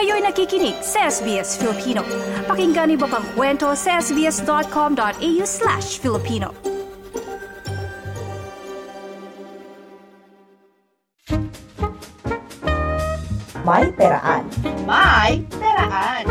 Kayo'y nakikinig sa SBS Filipino. Pakinggan niyo pa ang kwento sa sbs.com.au/Filipino. May Peraan. May Peraan.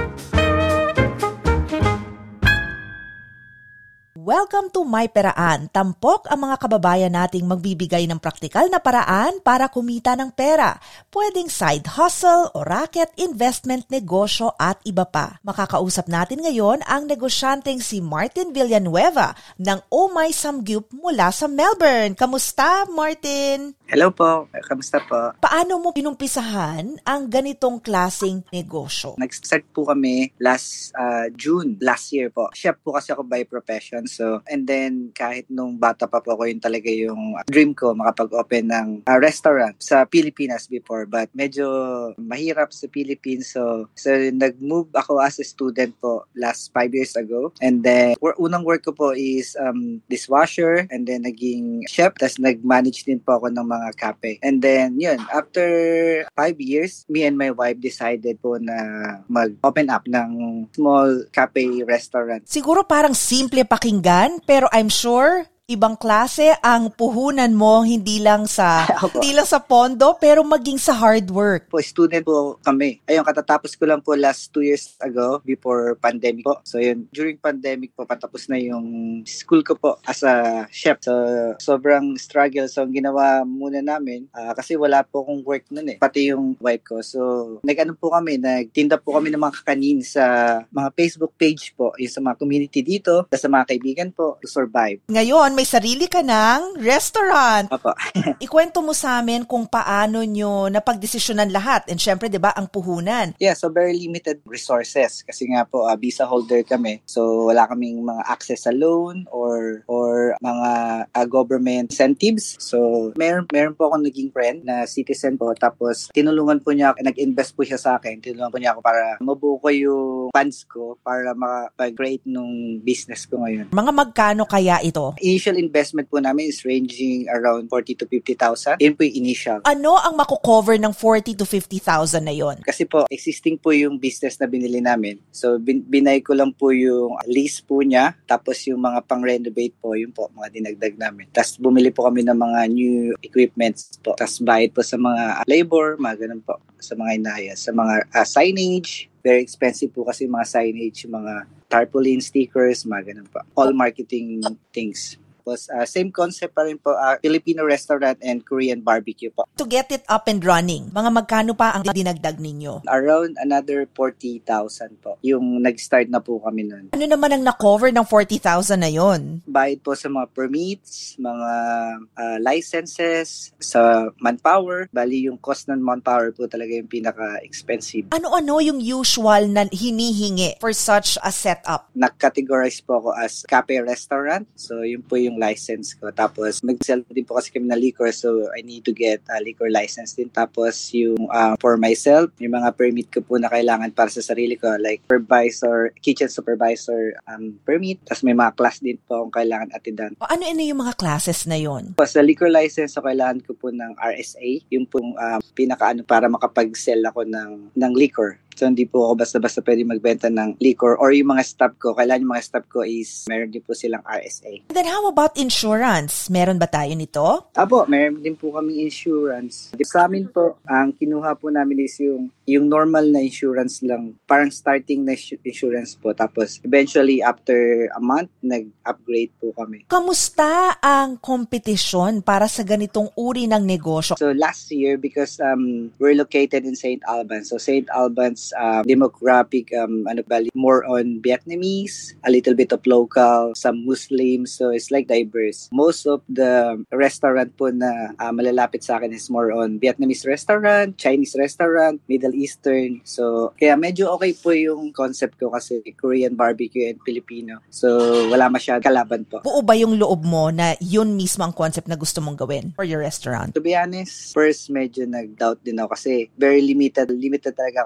Welcome to My Peraan. Tampok ang mga kababayan nating magbibigay ng praktikal na paraan para kumita ng pera. Pwedeng side hustle o racket, investment, negosyo at iba pa. Makakausap natin ngayon ang negosyanteng si Martin Villanueva ng Oh My Samgyup mula sa Melbourne. Kamusta, Martin? Hello po. Kamusta po? Paano mo pinumpisahan ang ganitong klaseng negosyo? Nag-start po kami last June, last year po. Chef po kasi ako by profession. So, and then kahit nung bata pa po ako, yun talaga yung dream ko, makapag-open ng restaurant sa Pilipinas before. But medyo mahirap sa Philippines. So nag-move ako as a student po last 5 years ago. And then, unang work ko po is dishwasher. And then naging chef. Tapos nag-manage din po ako ng mga cafe. And then, yun, after 5 years, me and my wife decided po na mag-open up ng small cafe restaurant. Siguro parang simple pakinggan, pero I'm sure ibang klase ang puhunan mo, hindi lang sa pondo, pero maging sa hard work. Po, student po kami. Ayun, katatapos ko lang po last 2 years ago before pandemic po. So yun, during pandemic po, patapos na yung school ko po as a chef. So sobrang struggle. So ang ginawa muna namin, kasi wala po akong work nun pati yung wife ko. So nagtinda po kami ng mga kakanin sa mga Facebook page po, yung sa mga community dito, sa mga kaibigan po, to survive. Ngayon, may sarili ka ng restaurant. Opo. Ikwento mo sa amin kung paano nyo napagdesisyonan lahat. And syempre, di ba, ang puhunan. Yeah, so very limited resources. Kasi nga po, visa holder kami. So wala kaming mga access sa loan or mga government incentives. So meron po akong naging friend na citizen po. Tapos tinulungan po niya, nag-invest po siya sa akin. Tinulungan po niya ako para mabuo ko yung funds ko para makapag-create nung business ko ngayon. Mga magkano kaya ito? Initial investment po namin is ranging around 40,000 to 50,000. Yun po yung initial. Ano ang mako-cover ng 40,000 to 50,000 na yon? Kasi po, existing po yung business na binili namin. So, binay ko lang po yung lease po niya. Tapos yung mga pang-renovate po, yun po, mga dinagdag namin. Tapos bumili po kami ng mga new equipments po. Tapos bayad po sa mga labor, mga ganun po. Sa mga inaya. Sa mga signage. Very expensive po kasi mga signage, mga tarpaulin stickers, mga ganun po. All marketing things. Same concept pa rin po, Filipino restaurant and Korean barbecue po. To get it up and running, mga magkano pa ang dinagdag ninyo? Around another 40,000 po. Yung nag-start na po kami nun. Ano naman ang na-cover ng 40,000 na yon? Bayad po sa mga permits, mga licenses, sa manpower. Bali yung cost ng manpower po talaga yung pinaka-expensive. Ano-ano yung usual na hinihingi for such a setup? Nag-categorize po ako as cafe restaurant. So yun po yung license ko. Tapos mag-sell din po kasi kami na liquor, so I need to get a liquor license din. Tapos yung for myself, yung mga permit ko po na kailangan para sa sarili ko, like kitchen supervisor permit. Tapos may mga class din po akong kailangan attendan. Ano yung mga classes na yon? Sa liquor license, so kailangan ko po ng RSA, yung pong para makapag-sell ako ng liquor. So, hindi po ako basta-basta pwede magbenta ng liquor or yung mga staff ko. Kailangan yung mga staff ko is meron din po silang RSA. Then how about insurance? Meron ba tayo nito? Apo, meron din po kami insurance. Sa amin po, ang kinuha po namin is yung normal na insurance lang. Parang starting na insurance po. Tapos, eventually, after a month, nag-upgrade po kami. Kamusta ang kompetisyon para sa ganitong uri ng negosyo? So, last year, because we're located in St. Albans. So, St. Albans demographic, more on Vietnamese, a little bit of local, some Muslims. So, it's like diverse. Most of the restaurant po na malalapit sa akin is more on Vietnamese restaurant, Chinese restaurant, Middle Eastern. So, kaya medyo okay po yung concept ko kasi Korean barbecue and Filipino. So, wala masyadong kalaban po. Buo ba yung loob mo na yun mismo ang concept na gusto mong gawin for your restaurant? To be honest, first medyo nag-doubt din ako kasi very limited talaga ako sa Korean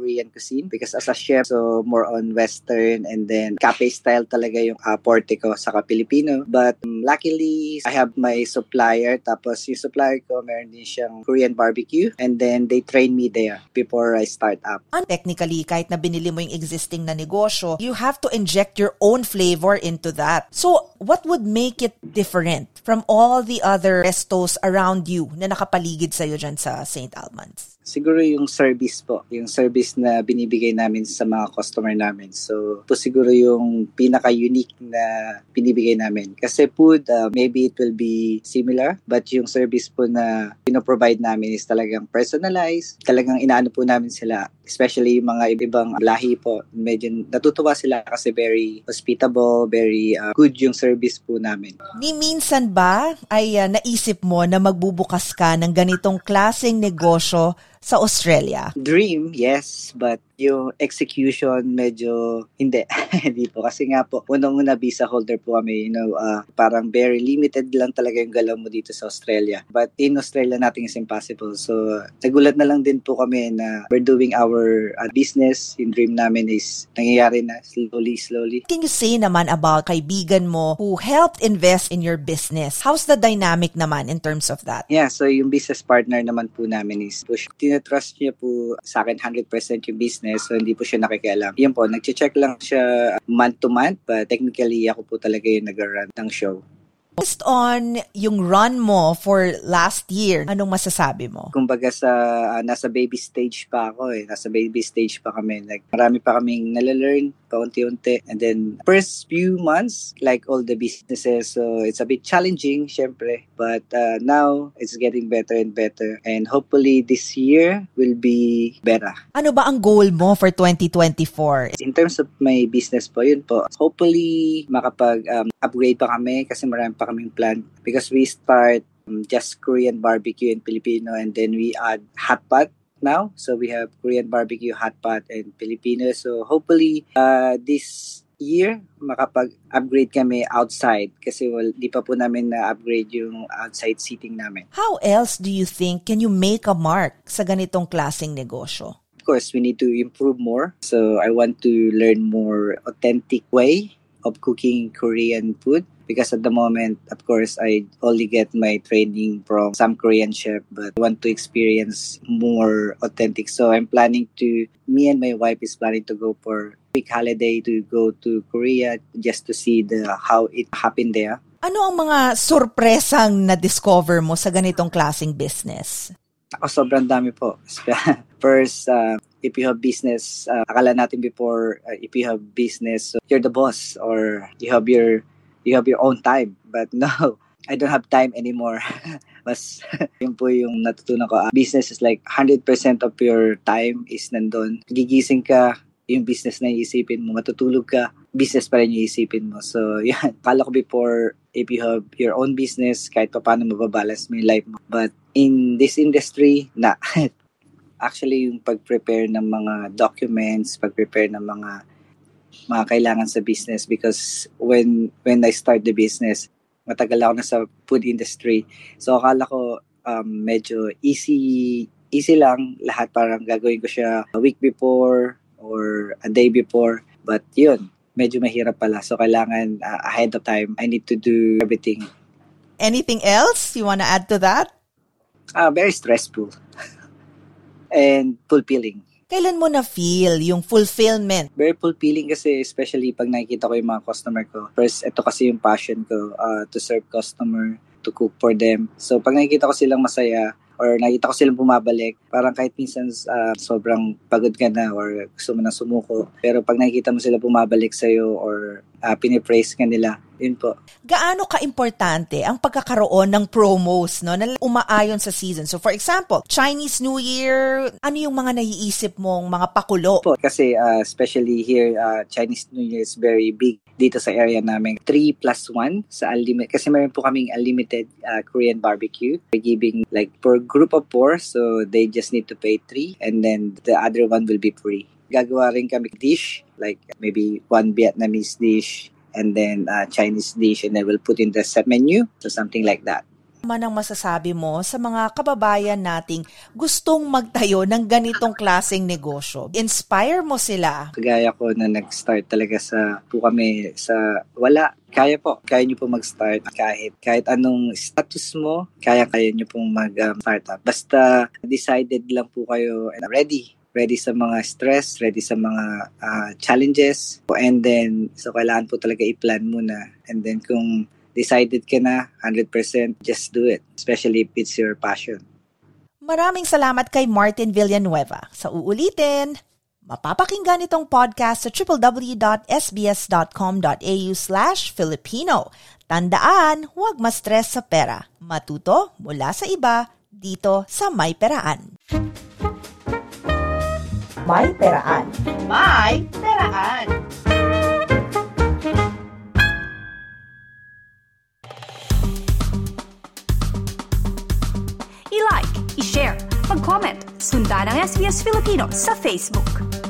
Korean cuisine because as a chef, so more on Western and then cafe style talaga yung forte ko saka Filipino. But luckily, I have my supplier. Tapos yung supplier ko, meron din siyang Korean barbecue and then they train me there before I start up. Technically, kahit na binili mo yung existing na negosyo, you have to inject your own flavor into that. So, what would make it different from all the other restos around you na nakapaligid sa'yo dyan sa St. Albans? Siguro yung service po. Yung service na binibigay namin sa mga customer namin. So, po siguro yung pinaka-unique na binibigay namin. Kasi food, maybe it will be similar, but yung service po na pinoprovide namin is talagang personalized. Talagang inaano po namin sila. Especially yung mga ibang lahi po. Medyo natutuwa sila kasi very hospitable, very good yung service po namin. Ni minsan ba ay naisip mo na magbubukas ka ng ganitong klaseng negosyo sa Australia? Dream, yes, but yung execution medyo hindi. Hindi po. Kasi nga po, unang-una visa holder po kami, parang very limited lang talaga yung galaw mo dito sa Australia. But in Australia, nothing is impossible. So, nagulat na lang din po kami na we're doing our business. Yung dream namin is nangyayari na slowly. Can you say naman about kaibigan mo who helped invest in your business? How's the dynamic naman in terms of that? Yeah, so yung business partner naman po namin is tinatrust niya po sa akin 100% yung business. So, hindi po siya nakikialam. Yun po, nag-check lang siya month to month. But technically, ako po talaga yung nag-run ng show. Based on yung run mo for last year, anong masasabi mo? Kumbaga nasa baby stage pa ako eh. Nasa baby stage pa kami. Like, marami pa kaming nalalearn paunti-unti. And then, first few months, like all the businesses, so it's a bit challenging, syempre. But now, it's getting better and better. And hopefully, this year will be better. Ano ba ang goal mo for 2024? In terms of my business po, yun po. Hopefully, makapag-upgrade pa kami kasi marami pa kaming plan. Because we start just Korean barbecue and Filipino and then we add hot pot now. So we have Korean barbecue, hot pot, and Filipino. So hopefully, this year, makapag-upgrade kami outside kasi di pa po namin na-upgrade yung outside seating namin. How else do you think can you make a mark sa ganitong klaseng negosyo? Of course, we need to improve more. So I want to learn more authentic way of cooking Korean food. Because at the moment, of course, I only get my training from some Korean chef, but I want to experience more authentic. So me and my wife is planning to go for a quick holiday to go to Korea just to see how it happened there. Ano ang mga sorpresang na-discover mo sa ganitong klaseng business? Ako, sobrang dami po. First, if you have business, akala natin before, if you have business, so you're the boss or you have your own time. But no, I don't have time anymore. Mas, yun po yung natutunan ko. Business is like 100% of your time is nandun. Gigising ka, yung business na iisipin mo. Matutulog ka, business pa rin yung iisipin mo. So, yan. Kala ko before, if you have your own business, kahit pa paano mababalance mo yung life mo. But in this industry, actually, yung pag-prepare ng mga documents, pag-prepare ng mga kailangan sa business because when I start the business, matagal ako na sa food industry. So akala ko medyo easy lang lahat, parang gagawin ko siya a week before or a day before. But yun, medyo mahirap pala. So kailangan ahead of time, I need to do everything. Anything else you want to add to that? Very stressful and fulfilling. Kailan mo na-feel yung fulfillment? Very fulfilling kasi especially pag nakikita ko yung mga customer ko. First, ito kasi yung passion ko, to serve customer, to cook for them. So pag nakikita ko silang masaya or nakikita ko silang bumabalik, parang kahit minsan sobrang pagod ka na or gusto mo na sumuko. Pero pag nakikita mo sila bumabalik sa'yo or pinipraise ka nila, yun po. Gaano ka-importante ang pagkakaroon ng promos na umaayon sa season? So for example, Chinese New Year, ano yung mga naiisip mong mga pakulo? Po, kasi especially here, Chinese New Year is very big dito sa area namin. 3+1 sa unlimited. Kasi meron po kaming unlimited Korean barbecue. We're giving like for group of 4, so they just need to pay 3 and then the other one will be free. Gagawa rin kami dish, like maybe one Vietnamese dish and then Chinese dish and then we'll put in the set menu, so something like that. Manang masasabi mo sa mga kababayan nating gustong magtayo ng ganitong klaseng negosyo? Inspire mo sila. Kagaya ko na nag-start talaga po kami sa wala. Kaya niyo po mag-start kahit anong status mo, kaya niyo pong mag-startup. Basta decided lang po kayo and ready sa mga stress, ready sa mga challenges. And then, so kailangan po talaga i-plan muna. And then kung decided ka na, 100%, just do it. Especially if it's your passion. Maraming salamat kay Martin Villanueva. Sa uulitin, mapapakinggan itong podcast sa www.sbs.com.au/Filipino. Tandaan, huwag ma-stress sa pera. Matuto mula sa iba dito sa May Peraan. May Peraan. May Peraan. I-like, i-share, mag-comment, sundan ang SBS Filipino sa Facebook.